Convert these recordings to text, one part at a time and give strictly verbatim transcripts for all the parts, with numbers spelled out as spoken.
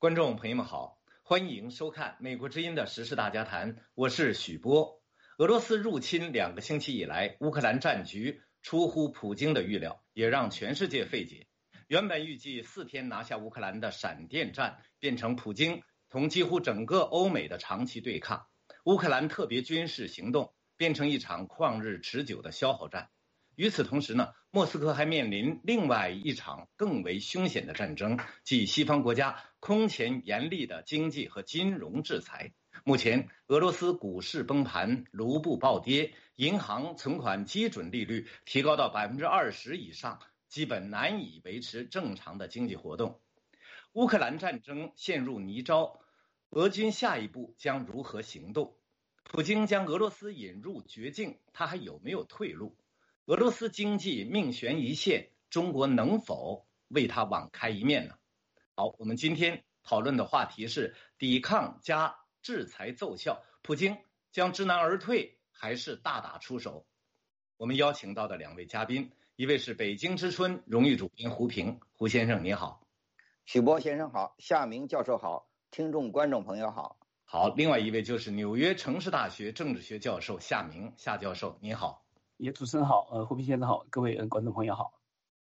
观众朋友们好，欢迎收看美国之音的时事大家谈，我是许波。俄罗斯入侵两个星期以来，乌克兰战局出乎普京的预料，也让全世界费解。原本预计四天拿下乌克兰的闪电战，变成普京同几乎整个欧美的长期对抗。乌克兰特别军事行动变成一场旷日持久的消耗战。与此同时呢，莫斯科还面临另外一场更为凶险的战争，即西方国家空前严厉的经济和金融制裁。目前，俄罗斯股市崩盘，卢布暴跌，银行存款基准利率提高到百分之二十以上，基本难以维持正常的经济活动。乌克兰战争陷入泥沼，俄军下一步将如何行动？普京将俄罗斯引入绝境，他还有没有退路？俄罗斯经济命悬一线，中国能否为它网开一面呢？好，我们今天讨论的话题是抵抗加制裁奏效，普京将知难而退还是大打出手？我们邀请到的两位嘉宾，一位是北京之春荣誉主编胡平，胡先生你好。 许波先生好，夏明教授好，听众观众朋友好。 好，另外一位就是纽约城市大学政治学教授夏明，夏教授你好。 也主持人好，呃，胡平先生好，各位呃观众朋友好。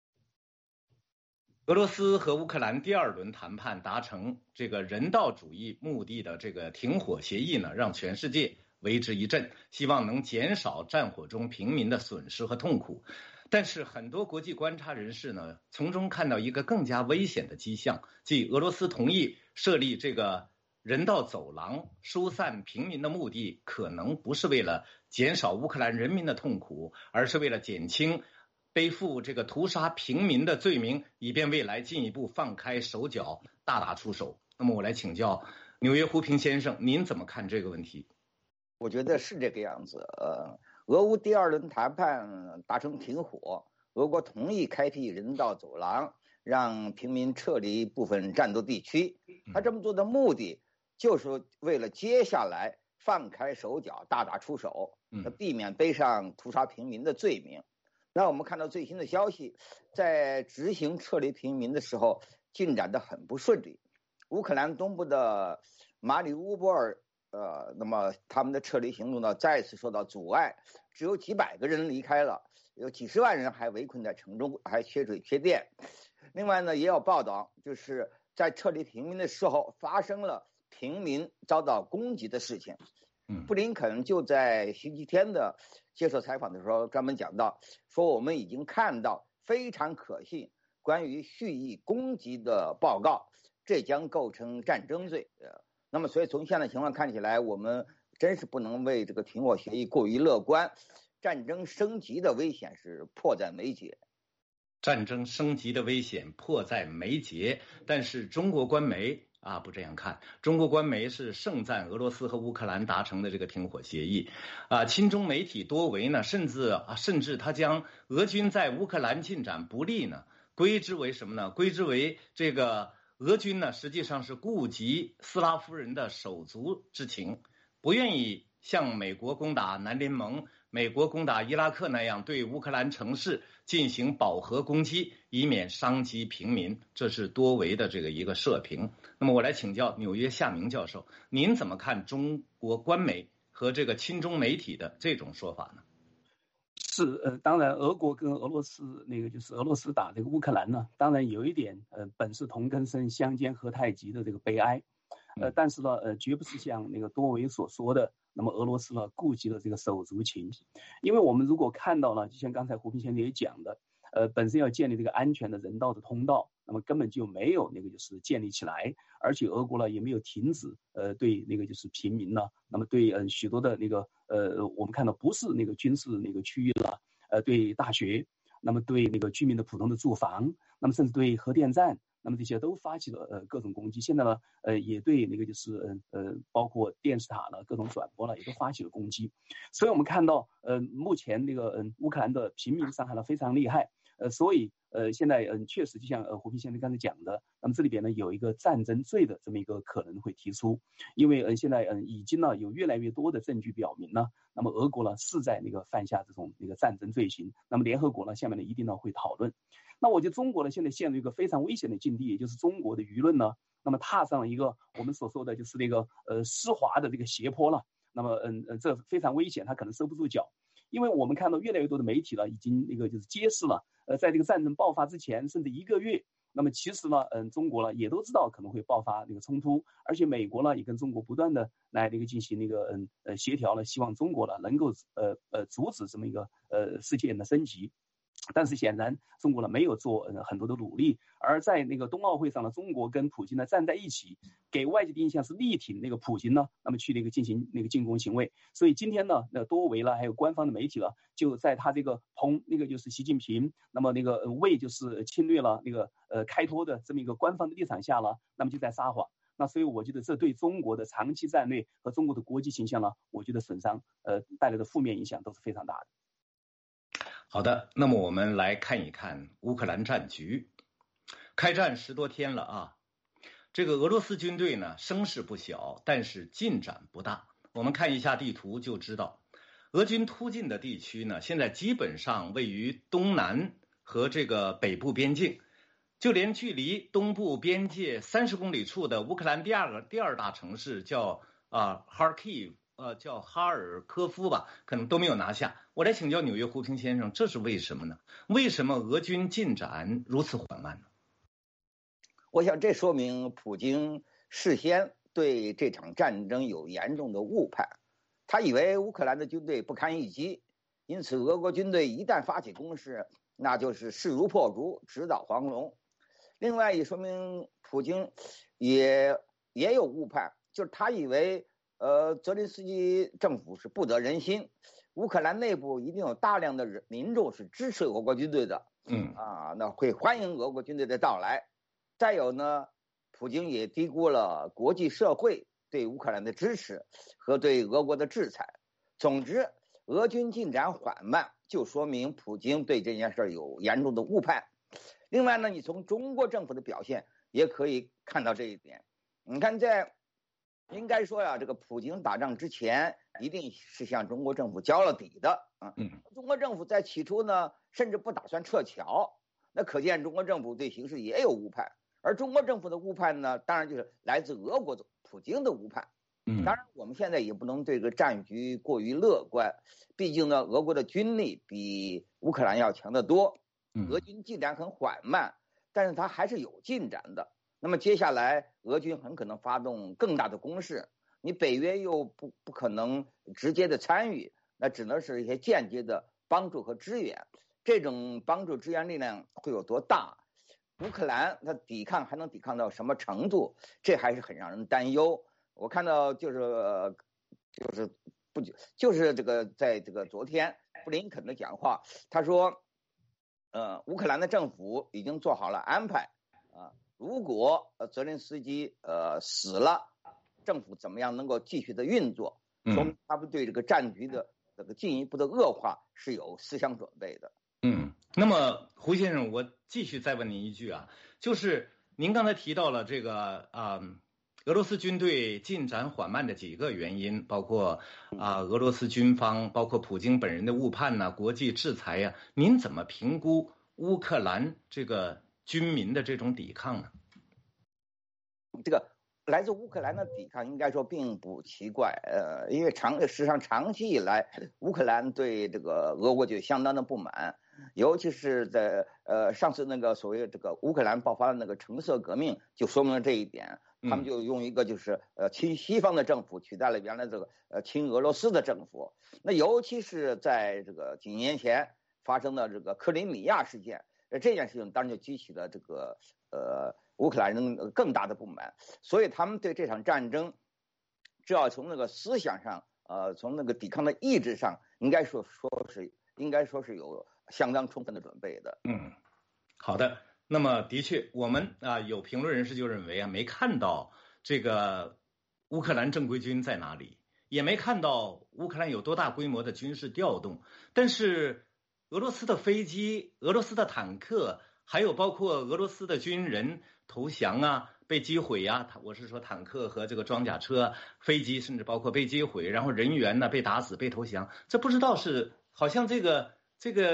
俄罗斯和乌克兰第二轮谈判达成这个人道主义目的的这个停火协议呢，让全世界为之一振，希望能减少战火中平民的损失和痛苦。但是很多国际观察人士呢，从中看到一个更加危险的迹象，即俄罗斯同意设立这个人道走廊疏散平民的目的，可能不是为了减少乌克兰人民的痛苦，而是为了减轻背负这个屠杀平民的罪名，以便未来进一步放开手脚，大打出手。那么我来请教纽约胡平先生，您怎么看这个问题？ 我觉得是这个样子。呃，俄乌第二轮谈判达成停火，俄国同意开辟人道走廊，让平民撤离部分战斗地区。他这么做的目的，就是为了接下来放开手脚，大打出手，避免背上屠杀平民的罪名。那我们看到最新的消息，在执行撤离平民的时候进展得很不顺利。乌克兰东部的马里乌波尔，呃，那么他们的撤离行动呢再次受到阻碍，只有几百个人离开了，有几十万人还围困在城中，还缺水缺电。另外呢，也有报道，就是在撤离平民的时候发生了平民遭到攻击的事情。布林肯就在星期天的接受采访的时候专门讲到，说我们已经看到非常可信关于蓄意攻击的报告，这将构成战争罪。那么所以从现在情况看起来，我们真是不能为这个停火协议过于乐观，战争升级的危险是迫在眉睫。 战争升级的危险迫在眉睫，但是中国官媒啊，不这样看。中国官媒是盛赞俄罗斯和乌克兰达成的这个停火协议，啊，亲中媒体多维呢，甚至啊，甚至他将俄军在乌克兰进展不利呢，归之为什么呢？归之为这个俄军呢，实际上是顾及斯拉夫人的手足之情，不愿意像美国攻打南联盟、美国攻打伊拉克那样对乌克兰城市进行饱和攻击，以免伤及平民。这是多维的这个一个社评。那么我来请教纽约夏明教授，您怎么看中国官媒和这个亲中媒体的这种说法呢？ 是呃，当然，俄国跟俄罗斯那个就是俄罗斯打这个乌克兰呢，当然有一点呃，本是同根生，相煎何太急的这个悲哀，呃，但是呢，呃，绝不是像那个多维所说的，那么俄罗斯呢顾及了这个手足情，因为我们如果看到了，就像刚才胡平先生也讲的，呃，本身要建立这个安全的人道的通道，那么根本就没有那个就是建立起来，而且俄国呢也没有停止呃对那个就是平民呢，那么对呃许多的那个呃我们看到不是那个军事那个区域了，呃对大学，那么对那个居民的普通的住房，那么甚至对核电站。那么这些都发起了呃各种攻击，现在呢呃也对那个就是呃呃包括电视塔呢各种转播呢也都发起了攻击，所以我们看到呃目前那个嗯、呃、乌克兰的平民伤害呢非常厉害，呃所以呃现在嗯、呃、确实就像呃胡平先生刚才讲的，那么这里边呢有一个战争罪的这么一个可能会提出，因为嗯、呃、现在嗯、呃、已经呢有越来越多的证据表明呢，那么俄国呢是在那个犯下这种那个战争罪行，那么联合国呢下面呢一定呢会讨论。 那我觉得中国呢现在陷入一个非常危险的境地，也就是中国的舆论呢，那么踏上了一个我们所说的就是那个呃湿滑的这个斜坡了。那么嗯呃这非常危险，它可能收不住脚。因为我们看到越来越多的媒体了，已经那个就是揭示了，呃，在这个战争爆发之前，甚至一个月，那么其实呢，嗯，中国呢也都知道可能会爆发那个冲突，而且美国呢也跟中国不断的来那个进行那个嗯呃协调了，希望中国呢能够呃呃阻止这么一个呃事件的升级。但是显然中国呢没有做、呃、很多的努力，而在那个冬奥会上呢，中国跟普京呢站在一起，给外界的印象是力挺那个普京呢，那么去那个进行那个进攻行为。所以今天呢，那多维了还有官方的媒体了，就在他这个捧那个就是习近平，那么那个、呃、为就是侵略了那个呃开脱的这么一个官方的立场下了，那么就在撒谎。那所以我觉得这对中国的长期战略和中国的国际形象呢，我觉得损伤呃带来的负面影响都是非常大的。 好的，那么我们来看一看乌克兰战局。开战十多天了啊，这个俄罗斯军队呢声势不小，但是进展不大。我们看一下地图就知道，俄军突进的地区呢，现在基本上位于东南和这个北部边境，就连距离东部边界三十公里处的乌克兰第二个第二大城市叫啊哈尔基。呃，叫哈尔科夫吧，可能都没有拿下。我来请教纽约胡平先生，这是为什么呢？为什么俄军进展如此缓慢呢？ 我想这说明普京事先对这场战争有严重的误判，他以为乌克兰的军队不堪一击，因此俄国军队一旦发起攻势，那就是势如破竹，直捣黄龙。另外也说明普京也也有误判，就是他以为呃，泽连斯基政府是不得人心，乌克兰内部一定有大量的人民众是支持俄国军队的， 嗯啊，那会欢迎俄国军队的到来。再有呢，普京也低估了国际社会对乌克兰的支持和对俄国的制裁。总之，俄军进展缓慢，就说明普京对这件事有严重的误判。另外呢，你从中国政府的表现也可以看到这一点。你看在应该说呀，这个普京打仗之前一定是向中国政府交了底的啊。 嗯， 中国政府在起初呢，甚至不打算撤侨，那可见中国政府对形势也有误判。而中国政府的误判呢，当然就是来自俄国的普京的误判。 嗯， 当然我们现在也不能对这个战局过于乐观，毕竟呢，俄国的军力比乌克兰要强得多。俄军进展很缓慢，但是它还是有进展的。那么接下来，俄军很可能发动更大的攻势，你北约又不不可能直接的参与，那只能是一些间接的帮助和支援。这种帮助支援力量会有多大？乌克兰它抵抗还能抵抗到什么程度？这还是很让人担忧。我看到就是就是不久就是这个在这个昨天布林肯的讲话，他说，呃，乌克兰的政府已经做好了安排啊。如果呃泽连斯基呃死了，政府怎么样能够继续的运作？说明他们对这个战局的这个进一步的恶化是有思想准备的。 嗯，那么胡先生，我继续再问您一句啊，就是您刚才提到了这个啊、呃，俄罗斯军队进展缓慢的几个原因，包括啊、呃、俄罗斯军方，包括普京本人的误判呐、啊，国际制裁呀、啊，您怎么评估乌克兰这个军民的这种抵抗呢？ 这个来自乌克兰的抵抗应该说并不奇怪，呃，因为长实际上长期以来，乌克兰对这个俄国就相当的不满，尤其是在呃上次那个所谓这个乌克兰爆发的那个橙色革命，就说明了这一点。他们就用一个就是呃亲西方的政府取代了原来这个呃亲俄罗斯的政府。那尤其是在这个几年前发生的这个克里米亚事件，这件事情当然就激起了这个呃乌克兰人更大的不满，所以他们对这场战争，只要从那个思想上，呃，从那个抵抗的意志上，应该说说是应该说是有相当充分的准备的。 嗯，好的。那么的确，我们啊有评论人士就认为啊，没看到这个乌克兰正规军在哪里，也没看到乌克兰有多大规模的军事调动，但是俄罗斯的飞机、俄罗斯的坦克，还有包括俄罗斯的军人投降啊、被击毁啊，我是说坦克和这个装甲车、飞机，甚至包括被击毁，然后人员呢被打死、被投降，这不知道是好像这个这个。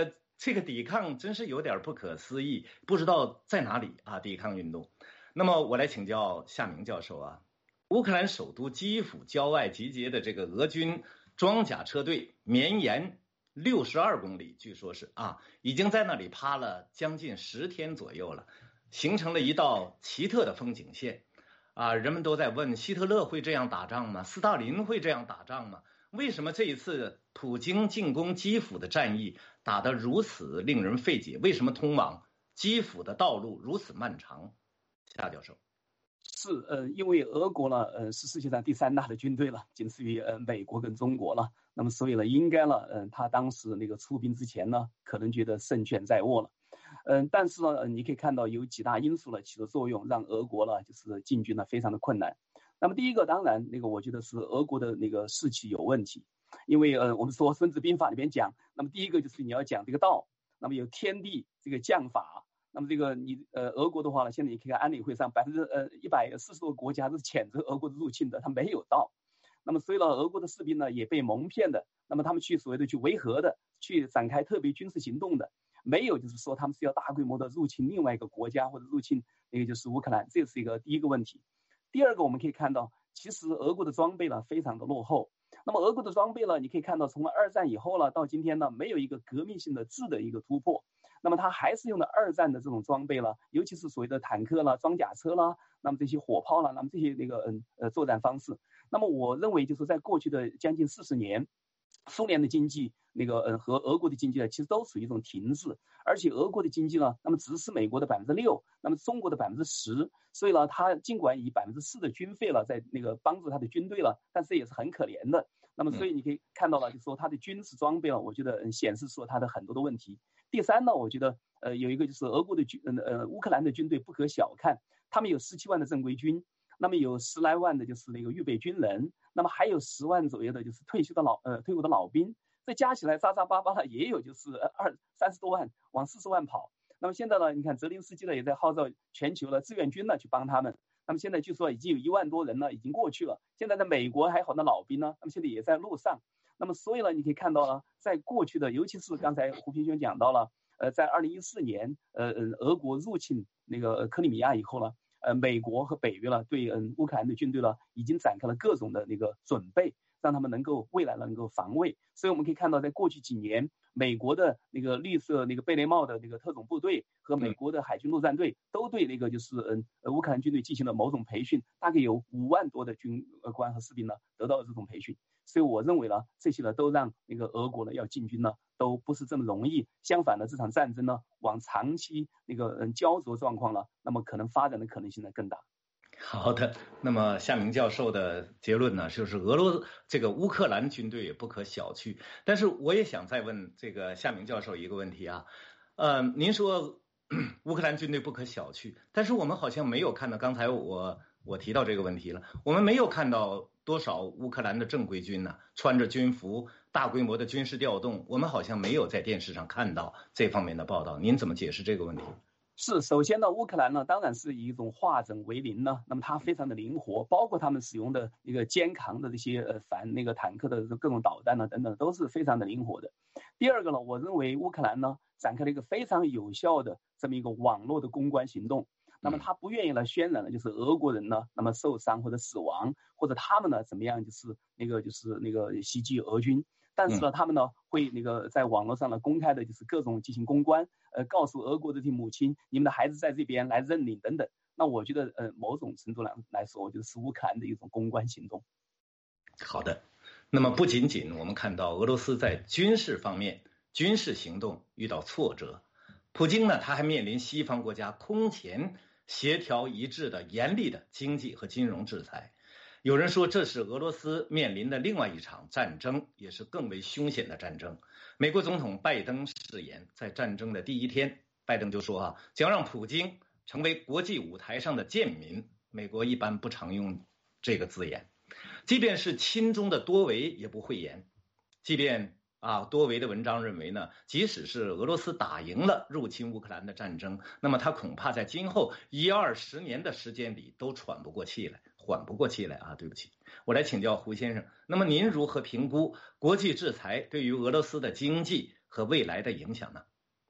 这个抵抗真是有点不可思议，不知道在哪里啊？抵抗运动。那么我来请教夏明教授啊，乌克兰首都基辅郊外集结的这个俄军装甲车队绵延六十二公里，据说是啊，已经在那里趴了将近十天左右了，形成了一道奇特的风景线啊！人们都在问，希特勒会这样打仗吗？斯大林会这样打仗吗？为什么这一次普京进攻基辅的战役打得如此令人费解？为什么通往基辅的道路如此漫长？夏教授。 是呃，因为俄国呢，呃，是世界上第三大的军队了，仅次于呃美国跟中国了。那么所以呢，应该呢，嗯、呃，他当时那个出兵之前呢，可能觉得胜券在握了，嗯、呃，但是呢，呃，你可以看到有几大因素呢起的作用，让俄国呢就是进军呢非常的困难。那么第一个，当然那个我觉得是俄国的那个士气有问题，因为呃，我们说《孙子兵法》里面讲，那么第一个就是你要讲这个道，那么有天地这个将法。那么这个你呃俄国的话呢，现在你可以看安理会上百分之呃一百四十多个国家是谴责俄国的入侵的，他没有到。那么所以呢，俄国的士兵呢也被蒙骗的，那么他们去所谓的去维和的，去展开特别军事行动的，没有就是说他们是要大规模的入侵另外一个国家或者入侵那个就是乌克兰，这是一个第一个问题。第二个我们可以看到，其实俄国的装备呢非常的落后。那么俄国的装备呢，你可以看到从二战以后呢到今天呢，没有一个革命性的质的一个突破。那么它还是用的二战的这种装备了，尤其是所谓的坦克啦、装甲车啦，那么这些火炮啦，那么这些那个嗯呃作战方式。那么我认为就是在过去的将近四十年，苏联的经济那个呃和俄国的经济呢，其实都属于一种停滞，而且俄国的经济呢，那么只是美国的百分之六，那么中国的百分之十，所以呢，它尽管以百分之四的军费了，在那个帮助它的军队了，但是也是很可怜的。那么所以你可以看到了，就是说它的军事装备了，我觉得显示出了它的很多的问题。第三呢，我觉得呃有一个就是俄国的军呃乌克兰的军队不可小看，他们有十七万的正规军，那么有十来万的就是那个预备军人，那么还有十万左右的就是退休的老呃退伍的老兵，这加起来扎扎巴巴的也有就是二三十多万，往四十万跑。那么现在呢，你看泽连斯基呢也在号召全球的志愿军呢去帮他们。那么现在据说已经有一万多人呢已经过去了。现在在美国还好的老兵呢，那么现在也在路上。那么所以呢，你可以看到呢，在过去的，尤其是刚才胡平兄讲到了，呃，在二零一四年，呃呃，俄国入侵那个克里米亚以后呢，呃，美国和北约呢对嗯乌克兰的军队呢已经展开了各种的那个准备，让他们能够未来能够防卫。所以我们可以看到，在过去几年，美国的那个绿色那个贝雷帽的那个特种部队和美国的海军陆战队都对那个就是嗯呃乌克兰军队进行了某种培训，大概有五万多的军官和士兵呢得到了这种培训。所以我认为呢，这些呢都让那个俄国呢要进军呢都不是这么容易。相反的，这场战争呢往长期那个嗯焦灼状况呢，那么可能发展的可能性呢更大。 好的，那么夏明教授的结论呢，就是俄罗这个乌克兰军队也不可小觑。但是我也想再问这个夏明教授一个问题啊，呃，您说乌克兰军队不可小觑，但是我们好像没有看到，刚才我我提到这个问题了，我们没有看到多少乌克兰的正规军呢、啊，穿着军服大规模的军事调动，我们好像没有在电视上看到这方面的报道。您怎么解释这个问题？ 是，首先呢，乌克兰呢当然是以一种化整为零呢，那么它非常的灵活，包括他们使用的一个肩扛的这些呃反那个坦克的各种导弹呢等等，都是非常的灵活的。第二个呢，我认为乌克兰呢展开了一个非常有效的这么一个网络的公关行动。那么他不愿意来渲染的就是俄国人呢，那么受伤或者死亡，或者他们呢怎么样，就是那个就是那个袭击俄军。但是呢，他们呢会那个在网络上呢公开的就是各种进行公关，呃，告诉俄国的这些母亲，你们的孩子在这边来认领等等。那我觉得，呃，某种程度来来说，我觉得是乌克兰的一种公关行动。 好的，那么不仅仅我们看到俄罗斯在军事方面军事行动遇到挫折，普京呢他还面临西方国家空前协调一致的严厉的经济和金融制裁。有人说这是俄罗斯面临的另外一场战争，也是更为凶险的战争。美国总统拜登誓言，在战争的第一天，拜登就说啊，将让普京成为国际舞台上的贱民。美国一般不常用这个字眼，即便是亲中的多维也不讳言。即便啊，多维的文章认为呢，即使是俄罗斯打赢了入侵乌克兰的战争，那么他恐怕在今后一二十年的时间里都喘不过气来，缓不过气来啊！对不起，我来请教胡先生，那么您如何评估国际制裁对于俄罗斯的经济和未来的影响呢？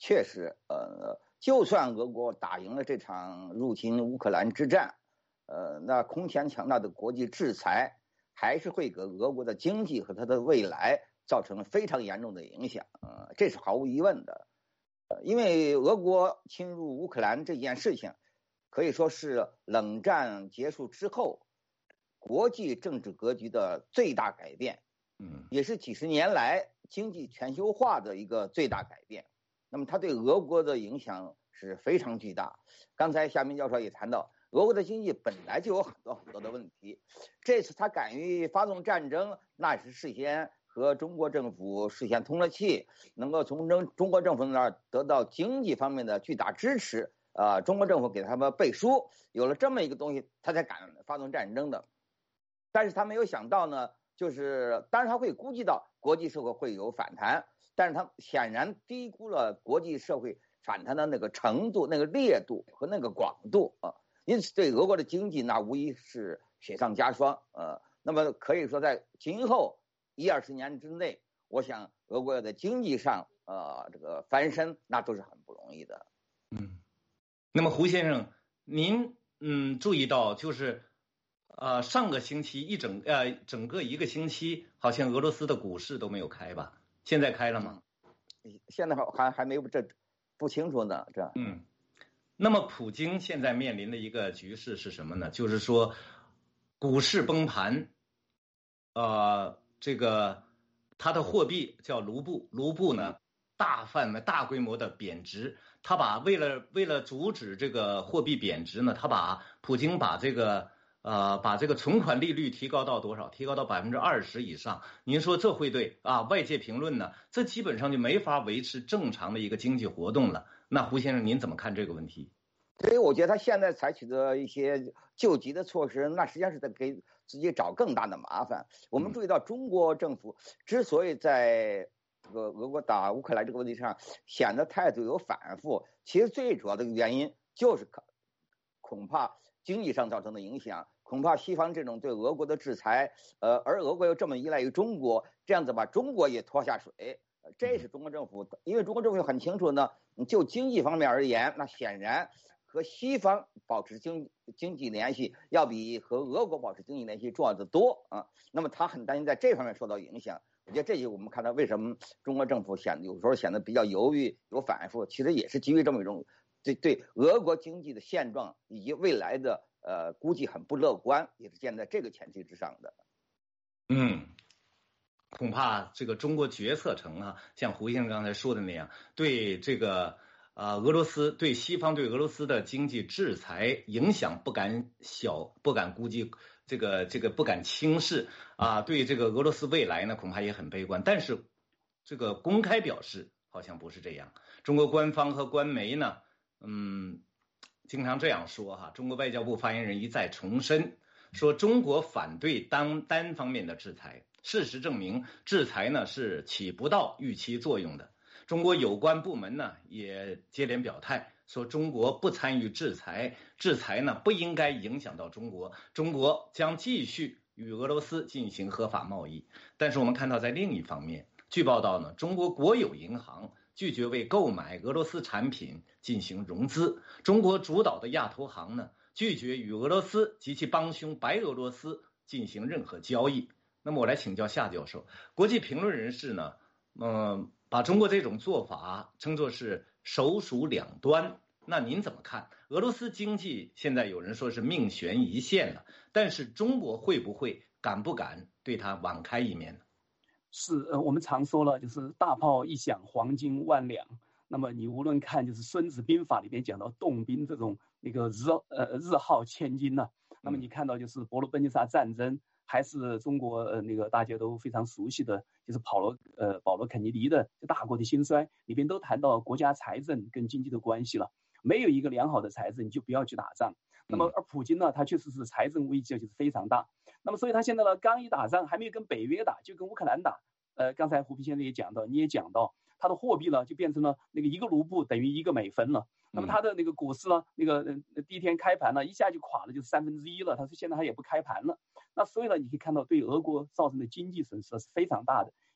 确实，呃，就算俄国打赢了这场入侵乌克兰之战，呃，那空前强大的国际制裁还是会给俄国的经济和它的未来造成非常严重的影响，呃，这是毫无疑问的。呃，因为俄国侵入乌克兰这件事情，可以说是冷战结束之后国际政治格局的最大改变， 嗯， 也是几十年来经济全球化的一个最大改变。那么它对俄国的影响是非常巨大。刚才夏明教授也谈到，俄国的经济本来就有很多很多的问题，这次他敢于发动战争，那是事先和中国政府事先通了气，能够从中中国政府那儿得到经济方面的巨大支持，啊、呃，中国政府给他们背书，有了这么一个东西，他才敢发动战争的。但是他没有想到呢，就是当然他会估计到国际社会会有反弹，但是他显然低估了国际社会反弹的那个程度、那个烈度和那个广度啊，因此对俄国的经济那无疑是雪上加霜。呃，那么可以说在今后一二十年之内，我想俄国的经济上呃这个翻身那都是很不容易的。 嗯，那么胡先生，您嗯注意到就是呃上个星期一整呃整个一个星期，好像俄罗斯的股市都没有开吧？现在开了吗？ 嗯、现在还还没有这不清楚呢，这嗯。那么普京现在面临的一个局势是什么呢？就是说股市崩盘，呃，这个他的货币叫卢布，卢布呢大范围、大规模的贬值。他把为了为了阻止这个货币贬值呢，他把普京把这个呃把这个存款利率提高到多少？提高到百分之二十以上。您说这会对啊？外界评论呢，这基本上就没法维持正常的一个经济活动了。那胡先生您怎么看这个问题？ 所以我觉得他现在采取的一些救急的措施，那实际上是在给自己找更大的麻烦。我们注意到中国政府之所以在这个俄国打乌克兰这个问题上显得态度有反复，其实最主要的原因就是恐怕经济上造成的影响，恐怕西方这种对俄国的制裁，呃，而俄国又这么依赖于中国，这样子把中国也拖下水。这是中国政府，因为中国政府很清楚呢，就经济方面而言，那显然和西方保持经经济联系要比和俄国保持经济联系重要的多啊。那么他很担心在这方面受到影响。我觉得这就我们看到为什么中国政府显得有时候显得比较犹豫、有反复，其实也是基于这么一种对对俄国经济的现状以及未来的呃估计很不乐观，也是建在这个前提之上的。 嗯。恐怕这个中国决策层啊，像胡先生刚才说的那样，对这个呃俄罗斯对西方对俄罗斯的经济制裁影响不敢小，不敢估计，这个这个不敢轻视啊。对这个俄罗斯未来呢，恐怕也很悲观。但是这个公开表示好像不是这样。中国官方和官媒呢，嗯，经常这样说哈。中国外交部发言人一再重申说，中国反对单单方面的制裁。事实证明，制裁呢是起不到预期作用的。中国有关部门呢也接连表态，说中国不参与制裁，制裁呢不应该影响到中国，中国将继续与俄罗斯进行合法贸易。但是我们看到，在另一方面，据报道呢，中国国有银行拒绝为购买俄罗斯产品进行融资，中国主导的亚投行呢拒绝与俄罗斯及其帮凶白俄罗斯进行任何交易。那么我来请教夏教授，国际评论人士呢，嗯、呃，把中国这种做法称作是首鼠两端。那您怎么看？俄罗斯经济现在有人说是命悬一线了，但是中国会不会敢不敢对它网开一面呢？ 是，呃，我们常说了，就是大炮一响，黄金万两。那么你无论看就是《孙子兵法》里面讲到动兵这种那个日呃日耗千金呢、啊，那么你看到就是伯罗奔尼撒战争。还是中国呃那个大家都非常熟悉的，就是保罗呃保罗肯尼迪的大国的兴衰里边都谈到国家财政跟经济的关系了。没有一个良好的财政，你就不要去打仗。那么而普京呢，他确实是财政危机就是非常大。那么所以他现在呢，刚一打仗还没有跟北约打，就跟乌克兰打。呃，刚才胡平先生也讲到，你也讲到，他的货币呢就变成了那个一个卢布等于一个美分了。那么他的那个股市呢，那个呃第一天开盘呢，一下就垮了，就是三分之一了。他说现在他也不开盘了。那所以呢，你可以看到对俄国造成的经济损失是非常大的，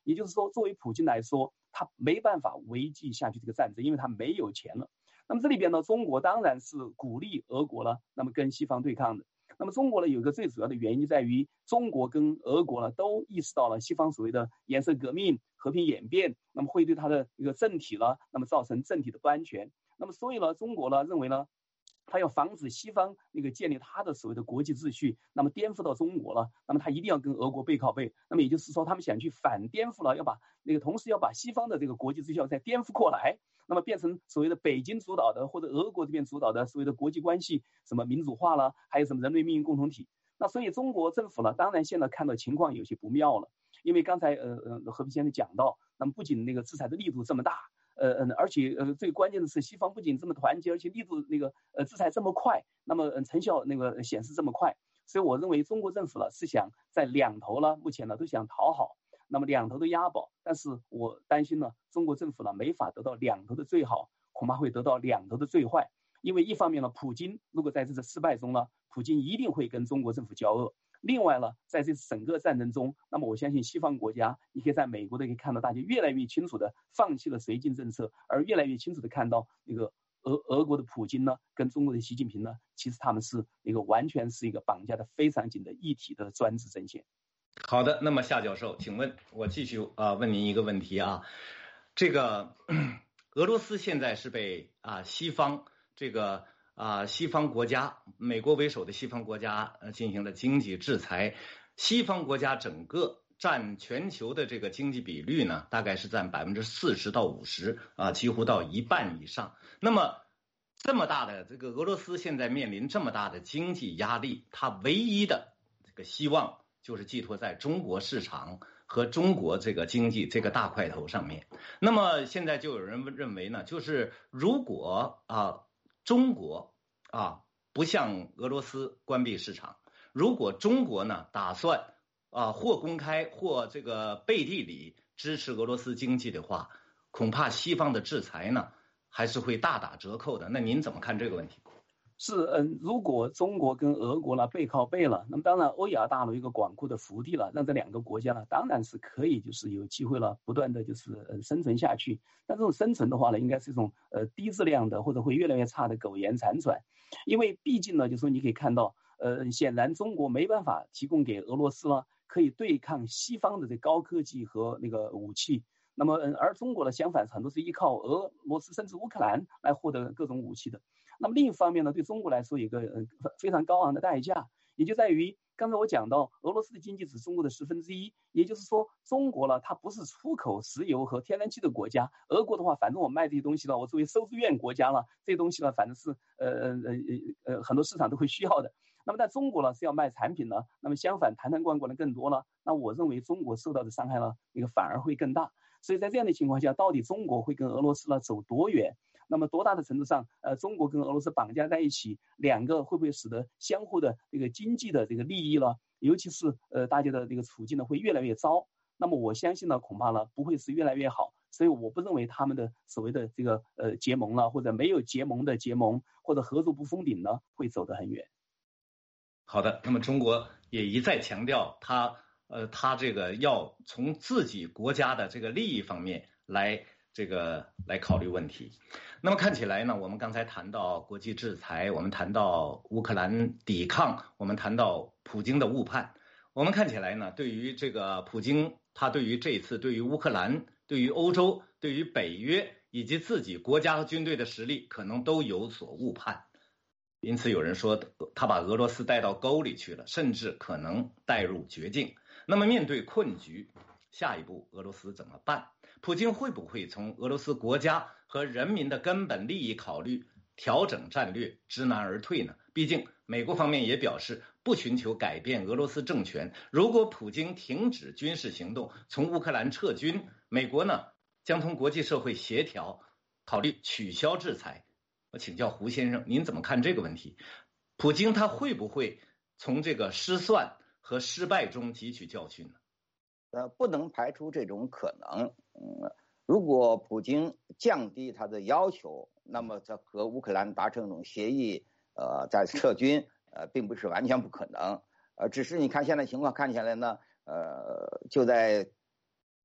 也就是说，作为普京来说，他没办法维系下去这个战争，因为他没有钱了。那么这里边呢，中国当然是鼓励俄国了，那么跟西方对抗的。那么中国呢，有一个最主要的原因在于，中国跟俄国呢都意识到了西方所谓的颜色革命、和平演变，那么会对它的一个政体呢，那么造成政体的不安全。那么所以呢，中国呢认为呢，他要防止西方那个建立他的所谓的国际秩序，那么颠覆到中国了，那么他一定要跟俄国背靠背。那么也就是说，他们想去反颠覆了，要把那个同时要把西方的这个国际秩序要再颠覆过来。那么变成所谓的北京主导的或者俄国这边主导的所谓的国际关系什么民主化了，还有什么人类命运共同体。那所以中国政府呢，当然现在看到情况有些不妙了，因为刚才呃呃何必先生讲到，那么不仅那个制裁的力度这么大，呃呃而且呃最关键的是西方不仅这么团结，而且力度那个呃制裁这么快，那么、呃、成效那个显示这么快，所以我认为中国政府呢是想在两头呢目前呢都想讨好。那么两头的押宝，但是我担心呢，中国政府呢没法得到两头的最好，恐怕会得到两头的最坏。因为一方面呢，普京如果在这次失败中呢，普京一定会跟中国政府交恶。另外呢，在这整个战争中，那么我相信西方国家，你可以在美国的可以看到，大家越来越清楚的放弃了绥靖政策，而越来越清楚的看到那个俄俄国的普京呢，跟中国的习近平呢，其实他们是一个完全是一个绑架的非常紧的一体的专制阵线。 好的，那么夏教授，请问我继续啊、呃、问您一个问题啊，这个俄罗斯现在是被啊西方这个啊西方国家，美国为首的西方国家呃进行了经济制裁，西方国家整个占全球的这个经济比率呢，大概是占百分之四十到五十啊，几乎到一半以上。那么这么大的这个俄罗斯现在面临这么大的经济压力，它唯一的这个希望就是寄托在中国市场和中国这个经济这个大块头上面。那么现在就有人认为呢，就是如果啊中国啊不向俄罗斯关闭市场，如果中国呢打算啊或公开或这个背地里支持俄罗斯经济的话，恐怕西方的制裁呢还是会大打折扣的。那您怎么看这个问题？ 是，嗯，如果中国跟俄国呢背靠背了，那么当然欧亚大陆一个广阔的腹地了，让这两个国家呢当然是可以就是有机会了，不断的就是呃生存下去。但这种生存的话呢，应该是一种呃低质量的或者会越来越差的苟延残喘，因为毕竟呢，就是说你可以看到，呃，显然中国没办法提供给俄罗斯呢可以对抗西方的这高科技和那个武器。那么，嗯，而中国呢，相反很多是依靠俄罗斯甚至乌克兰来获得各种武器的。那么另一方面呢，对中国来说有一个呃非常高昂的代价，也就在于刚才我讲到，俄罗斯的经济只是中国的十分之一，也就是说，中国呢它不是出口石油和天然气的国家，俄国的话，反正我卖这些东西呢，我作为收资源国家了，这些东西呢，反正是呃呃呃呃很多市场都会需要的。那么在中国呢是要卖产品呢，那么相反谈谈罐罐的更多了，那我认为中国受到的伤害呢，那个反而会更大。所以在这样的情况下，到底中国会跟俄罗斯呢走多远？那么多大的程度上，呃，中国跟俄罗斯绑架在一起，两个会不会使得相互的这个经济的这个利益呢？尤其是呃大家的这个处境呢会越来越糟。那么我相信呢，恐怕呢不会是越来越好。所以我不认为他们的所谓的这个呃结盟了，或者没有结盟的结盟，或者合作不封顶呢，会走得很远。 好的，那么中国也一再强调他。呃，他这个要从自己国家的这个利益方面来这个来考虑问题。那么看起来呢，我们刚才谈到国际制裁，我们谈到乌克兰抵抗，我们谈到普京的误判。我们看起来呢，对于这个普京，他对于这一次对于乌克兰、对于欧洲、对于北约以及自己国家和军队的实力，可能都有所误判。因此有人说他把俄罗斯带到沟里去了，甚至可能带入绝境。那么面对困局，下一步俄罗斯怎么办？普京会不会从俄罗斯国家和人民的根本利益考虑，调整战略，知难而退呢？毕竟美国方面也表示不寻求改变俄罗斯政权，如果普京停止军事行动，从乌克兰撤军，美国呢将同国际社会协调，考虑取消制裁。我请教胡先生，您怎么看这个问题？普京他会不会从这个失算和失败中汲取教训呢？ 呃，不能排除这种可能。嗯，如果普京降低他的要求，那么在和乌克兰达成一种协议，呃，再撤军，呃，并不是完全不可能。呃，只是你看现在情况看起来呢，呃，就在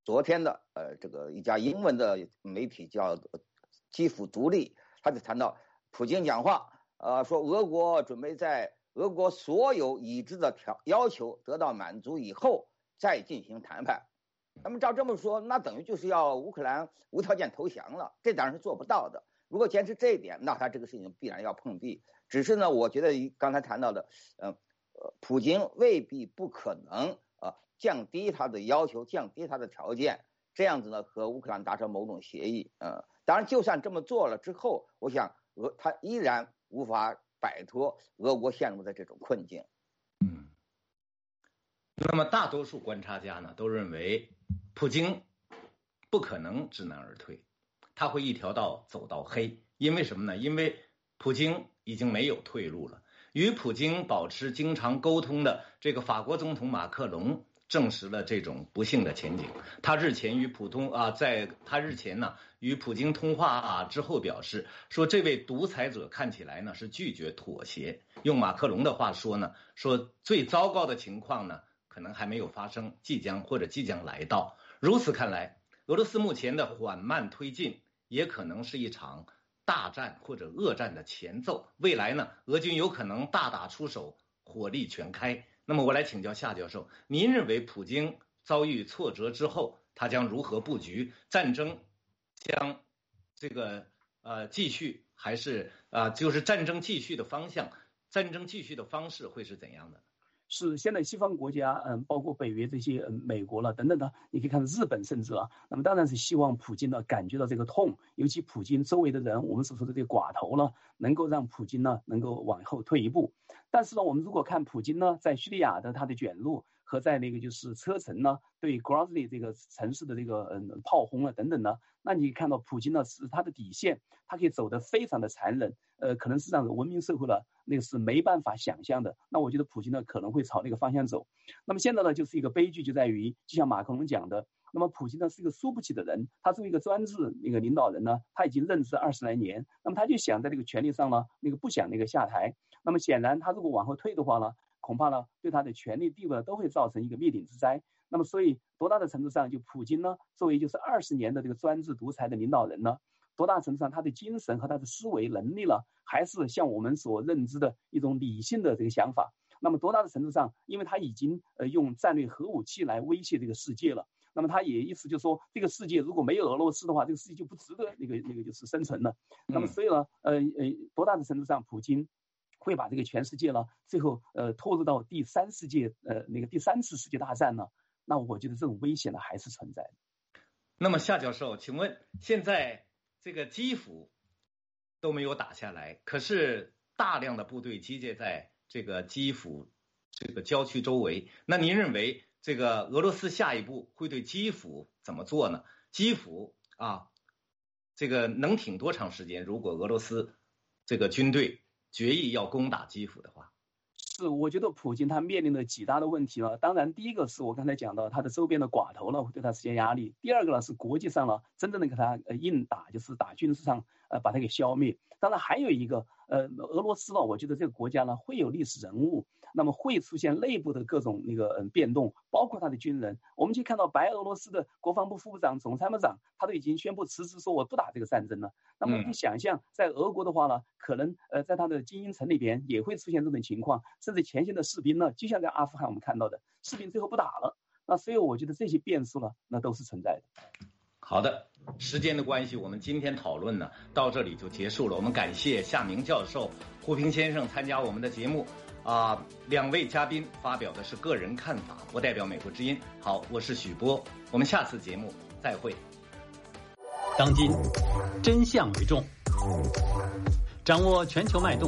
昨天的呃这个一家英文的媒体叫基辅独立，他就谈到普京讲话，呃说俄国准备在俄国所有已知的条要求得到满足以后再进行谈判。那么照这么说，那等于就是要乌克兰无条件投降了，这当然是做不到的。如果坚持这一点，那他这个事情必然要碰壁。只是呢，我觉得刚才谈到的，呃，呃，普京未必不可能呃降低他的要求，降低他的条件，这样子呢和乌克兰达成某种协议。呃，当然，就算这么做了之后，我想俄他依然无法摆脱俄国陷入的这种困境。 嗯，那么大多数观察家呢都认为，普京不可能知难而退，他会一条道走到黑。因为什么呢？因为普京已经没有退路了。与普京保持经常沟通的这个法国总统马克龙证实了这种不幸的前景。他日前与普通啊，在他日前呢与普京通话啊之后表示说，这位独裁者看起来呢是拒绝妥协。用马克龙的话说呢，说最糟糕的情况呢可能还没有发生，即将或者即将来到。如此看来，俄罗斯目前的缓慢推进也可能是一场大战或者恶战的前奏。未来呢，俄军有可能大打出手，火力全开。那么我来请教夏教授，您认为普京遭遇挫折之后，他将如何布局？战争将这个呃继续，还是啊、呃、就是战争继续的方向，战争继续的方式会是怎样的？ 是现在西方国家，嗯，包括北约这些，嗯，美国了等等的，你可以看日本甚至啊，那么当然是希望普京呢感觉到这个痛，尤其普京周围的人，我们所说的这个寡头了，能够让普京呢能够往后退一步。但是呢，我们如果看普京呢在叙利亚的他的卷入和在那个就是车臣呢对 Grozny 这个城市的这个嗯炮轰了等等呢，那你看到普京呢是他的底线，他可以走得非常的残忍，呃，可能是让文明社会了那个是没办法想象的。那我觉得普京呢可能会朝那个方向走。那么现在呢就是一个悲剧，就在于就像马克龙讲的，那么普京呢是一个输不起的人，他作为一个专制那个领导人呢，他已经任职二十来年，那么他就想在这个权力上呢那个不想那个下台。那么显然他如果往后退的话呢，恐怕呢对他的权力地位都会造成一个灭顶之灾。那么所以多大的程度上，就普京呢作为就是二十年的这个专制独裁的领导人呢，多大程度上他的精神和他的思维能力了，还是像我们所认知的一种理性的这个想法。那么多大的程度上，因为他已经呃用战略核武器来威胁这个世界了，那么他也意思就是说，这个世界如果没有俄罗斯的话，这个世界就不值得那个那个就是生存了。那么所以呢，呃呃，多大的程度上，普京会把这个全世界呢，最后呃拖入到第三世界呃那个第三次世界大战呢？那我觉得这种危险呢还是存在的。 那么夏教授，请问现在这个基辅都没有打下来，可是大量的部队集结在这个基辅这个郊区周围，那您认为这个俄罗斯下一步会对基辅怎么做呢？基辅啊，这个能挺多长时间？如果俄罗斯这个军队决议要攻打基辅的话？ 是，我觉得普京他面临的几大的问题了。当然，第一个是我刚才讲到他的周边的寡头呢会对他施加压力；第二个呢是国际上呢真正的给他呃硬打，就是打军事上呃把他给消灭。当然还有一个呃俄罗斯呢，我觉得这个国家呢会有历史人物，那么会出现内部的各种那个呃变动，包括他的军人。我们就看到白俄罗斯的国防部副部长、总参谋长，他都已经宣布辞职，说我不打这个战争了。那么你想象，在俄国的话呢，可能呃在他的精英城里边也会出现这种情况，甚至前线的士兵呢，就像在阿富汗我们看到的，士兵最后不打了。那所以我觉得这些变数呢，那都是存在的。 好的，时间的关系，我们今天讨论呢到这里就结束了。我们感谢夏明教授、胡平先生参加我们的节目啊、呃，两位嘉宾发表的是个人看法，我代表美国之音。好，我是许波，我们下次节目再会。 当今真相为重，掌握全球脉动，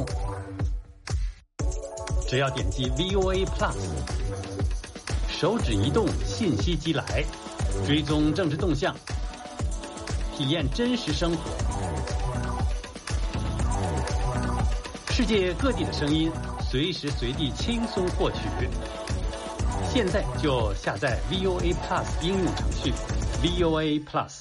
只要点击 V O A Plus， 手指移动，信息即来，追踪政治动向，体验真实生活，世界各地的声音，随时随地轻松获取。现在就下载 V O A Plus 应用程序 V O A Plus。